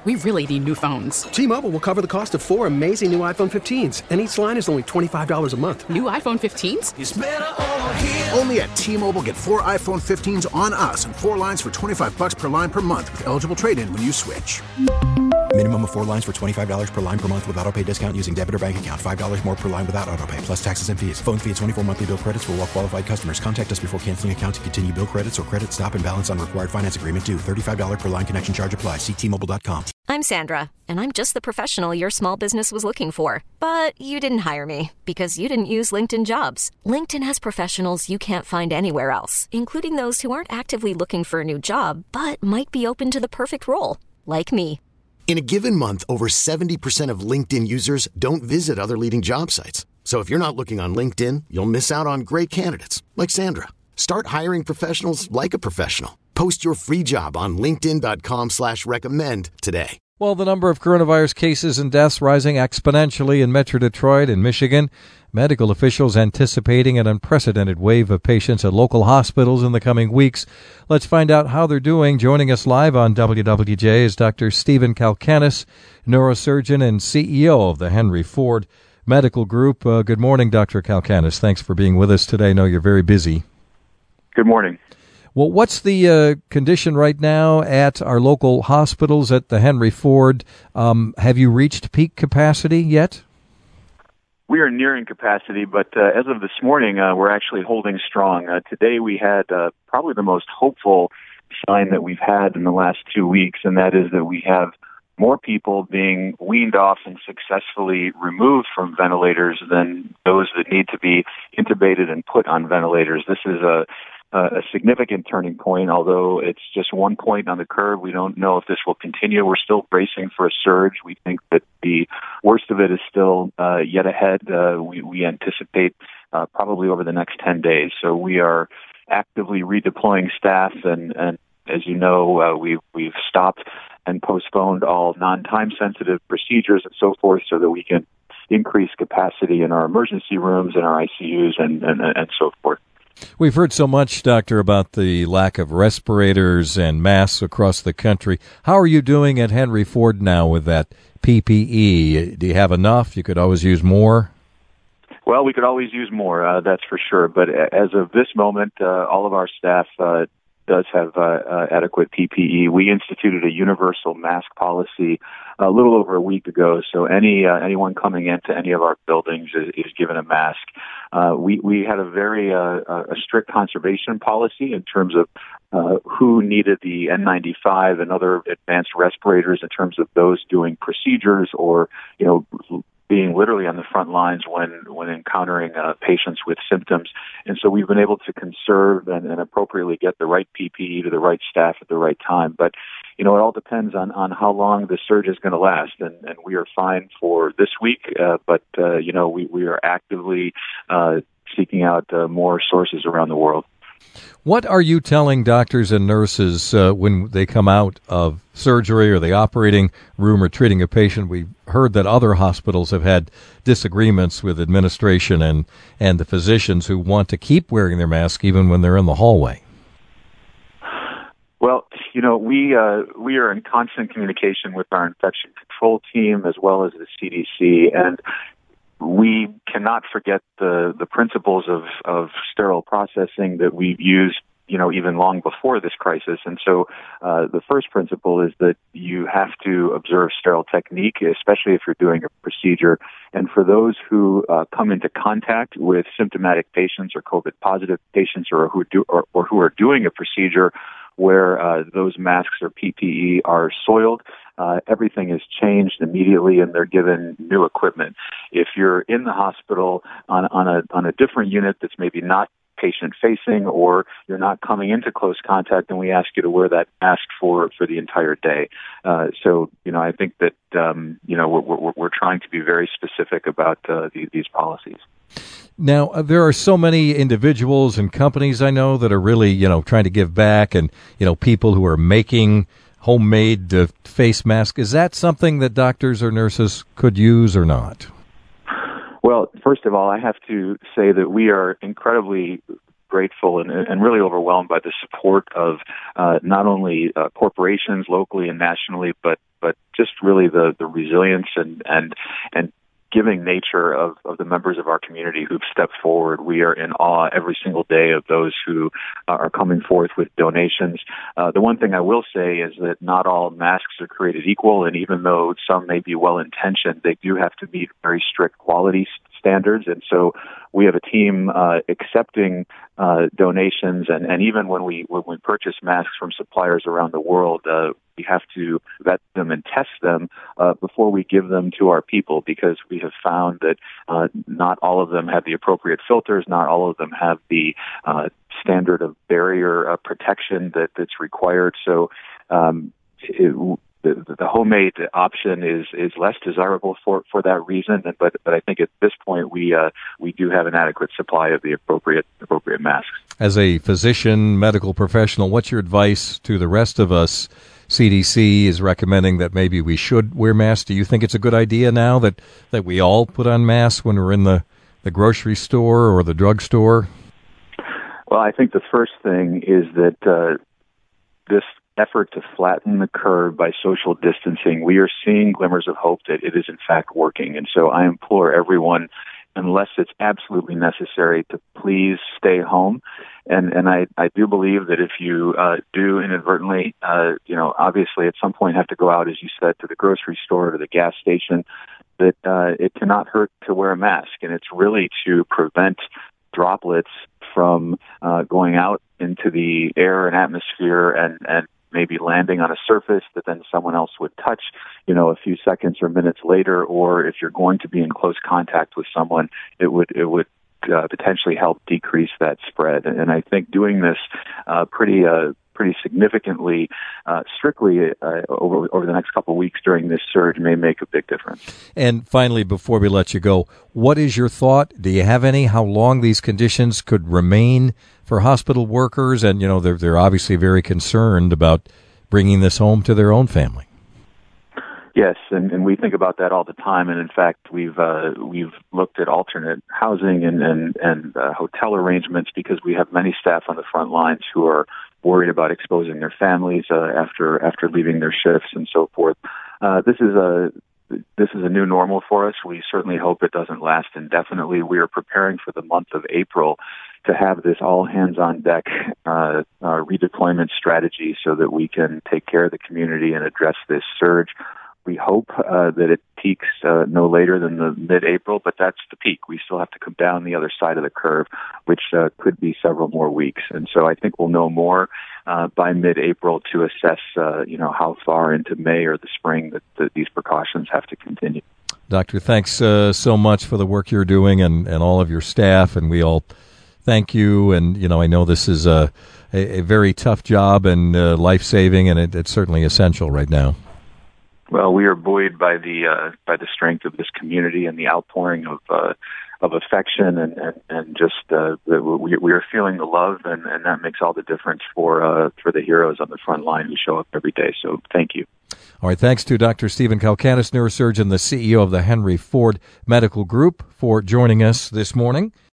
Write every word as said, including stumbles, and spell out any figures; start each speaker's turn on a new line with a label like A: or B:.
A: We really need new phones.
B: T-Mobile will cover the cost of four amazing new iPhone fifteens, and each line is only twenty-five dollars a month.
A: New iPhone fifteens?
C: It's better over here.
D: Only at T-Mobile, get four iPhone fifteens on us and four lines for twenty-five dollars per line per month with eligible trade-in when you switch.
E: Minimum of four lines for twenty-five dollars per line per month with autopay discount using debit or bank account. five dollars more per line without autopay, plus taxes and fees. Phone fee at twenty-four monthly bill credits for well-qualified customers. Contact us before canceling account to continue bill credits or credit stop and balance on required finance agreement due. thirty-five dollars per line connection charge applies. See T Mobile dot com.
F: I'm Sandra, and I'm just the professional your small business was looking for. But you didn't hire me because you didn't use LinkedIn Jobs. LinkedIn has professionals you can't find anywhere else, including those who aren't actively looking for a new job, but might be open to the perfect role, like me.
G: In a given month, over seventy percent of LinkedIn users don't visit other leading job sites. So if you're not looking on LinkedIn, you'll miss out on great candidates like Sandra. Start hiring professionals like a professional. Post your free job on linkedin dot com slash recommend today.
H: Well, the number of coronavirus cases and deaths rising exponentially in Metro Detroit and Michigan. Medical officials anticipating an unprecedented wave of patients at local hospitals in the coming weeks. Let's find out how they're doing. Joining us live on W W J is Doctor Stephen Kalkanis, neurosurgeon and C E O of the Henry Ford Medical Group. Uh, good morning, Doctor Kalkanis. Thanks for being with us today. I know you're very busy.
I: Good morning.
H: Well, what's the uh, condition right now at our local hospitals at the Henry Ford? Um, have you reached peak capacity yet?
I: We are nearing capacity, but uh, as of this morning, uh, we're actually holding strong. Uh, today we had uh, probably the most hopeful sign that we've had in the last two weeks, and that is that we have more people being weaned off and successfully removed from ventilators than those that need to be intubated and put on ventilators. This is a a significant turning point, although it's just one point on the curve. We don't know if this will continue. We're still bracing for a surge. We think that the worst of it is still uh, yet ahead. Uh, we, we anticipate uh, probably over the next ten days. So we are actively redeploying staff, and, and as you know, uh, we've, we've stopped and postponed all non-time sensitive procedures and so forth so that we can increase capacity in our emergency rooms and our I C Us and, and, and so forth.
H: We've heard so much, Doctor, about the lack of respirators and masks across the country. How are you doing at Henry Ford now with that P P E? Do you have enough? You could always use more?
I: Well, we could always use more, uh, that's for sure. But as of this moment, uh, all of our staff uh, does have uh, uh, adequate P P E. We instituted a universal mask policy a little over a week ago, so any uh, anyone coming into any of our buildings is, is given a mask. Uh, we we had a very uh, a strict conservation policy in terms of uh, who needed the N ninety-five and other advanced respirators in terms of those doing procedures or you know being literally on the front lines when when encountering uh, patients with symptoms. And so we've been able to conserve and, and appropriately get the right P P E to the right staff at the right time. But you know, it all depends on, on how long the surge is going to last, and, and we are fine for this week, uh, but, uh, you know, we, we are actively uh, seeking out uh, more sources around the world.
H: What are you telling doctors and nurses uh, when they come out of surgery or the operating room or treating a patient? We've heard that other hospitals have had disagreements with administration and, and the physicians who want to keep wearing their mask even when they're in the hallway.
I: Well, you know, we uh, we are in constant communication with our infection control team as well as the C D C, and we cannot forget the, the principles of, of sterile processing that we've used, you know, even long before this crisis. And so uh, the first principle is that you have to observe sterile technique, especially if you're doing a procedure. And for those who uh, come into contact with symptomatic patients or COVID positive patients or who do or, or who are doing a procedure where uh, those masks or P P E are soiled, uh, everything is changed immediately and they're given new equipment. If you're in the hospital on, on a on a different unit that's maybe not patient-facing or you're not coming into close contact, then we ask you to wear that mask for, for the entire day. Uh, so, you know, I think that, um, you know, we're, we're, we're trying to be very specific about uh, these, these policies.
H: Now, uh, there are so many individuals and companies I know that are really, you know, trying to give back and, you know, people who are making homemade uh, face masks. Is that something that doctors or nurses could use or not?
I: Well, first of all, I have to say that we are incredibly grateful and, and really overwhelmed by the support of uh, not only uh, corporations locally and nationally, but but just really the, the resilience and, and, and giving nature of, of the members of our community who've stepped forward. We are in awe every single day of those who uh, are coming forth with donations. Uh, the one thing I will say is that not all masks are created equal, and even though some may be well-intentioned, they do have to meet very strict quality standards. And so we have a team uh, accepting uh, donations, and, and even when we when we purchase masks from suppliers around the world, uh, we have to vet them and test them uh, before we give them to our people, because we have found that uh, not all of them have the appropriate filters, not all of them have the uh, standard of barrier uh, protection that, that's required. So um, it, the, the homemade option is, is less desirable for, for that reason. But but I think at this point we uh, we do have an adequate supply of the appropriate appropriate masks. As a physician, medical professional, what's your advice to the rest of us? C D C is recommending that maybe we should wear masks. Do you think it's a good idea now that, that we all put on masks when we're in the, the grocery store or the drugstore? Well, I think the first thing is that uh, this effort to flatten the curve by social distancing, we are seeing glimmers of hope that it is in fact working. And so I implore everyone, unless it's absolutely necessary, to please stay home. And and I, I do believe that if you uh, do inadvertently, uh, you know, obviously at some point have to go out, as you said, to the grocery store or to the gas station, that uh, it cannot hurt to wear a mask. And it's really to prevent droplets from uh, going out into the air and atmosphere and, and maybe landing on a surface that then someone else would touch, you know, a few seconds or minutes later. Or if you're going to be in close contact with someone, it would it would uh, potentially help decrease that spread. And I think doing this uh, pretty uh, pretty significantly, uh, strictly uh, over over the next couple of weeks during this surge may make a big difference. And finally, before we let you go, what is your thought? Do you have any? How long these conditions could remain for hospital workers? And, you know, they're, they're obviously very concerned about bringing this home to their own family. Yes, and, and we think about that all the time. And in fact, we've uh, we've looked at alternate housing and and, and uh, hotel arrangements, because we have many staff on the front lines who are worried about exposing their families uh, after after leaving their shifts and so forth. Uh, this is a this is a new normal for us. We certainly hope it doesn't last indefinitely. We are preparing for the month of April to have this all hands on deck uh, uh, redeployment strategy so that we can take care of the community and address this surge. We hope uh, that it peaks uh, no later than the mid-April, but that's the peak. We still have to come down the other side of the curve, which uh, could be several more weeks. And so I think we'll know more uh, by mid-April to assess, uh, you know, how far into May or the spring that, that these precautions have to continue. Doctor, thanks uh, so much for the work you're doing, and, and all of your staff, and we all thank you. And, you know, I know this is a, a, a very tough job and uh, life-saving, and it, it's certainly essential right now. Well, we are buoyed by the uh, by the strength of this community and the outpouring of uh, of affection, and and, and just uh, the, we, we are feeling the love, and, and that makes all the difference for uh, for the heroes on the front line who show up every day. So thank you. All right, thanks to Doctor Stephen Kalkanis, neurosurgeon, the C E O of the Henry Ford Medical Group, for joining us this morning.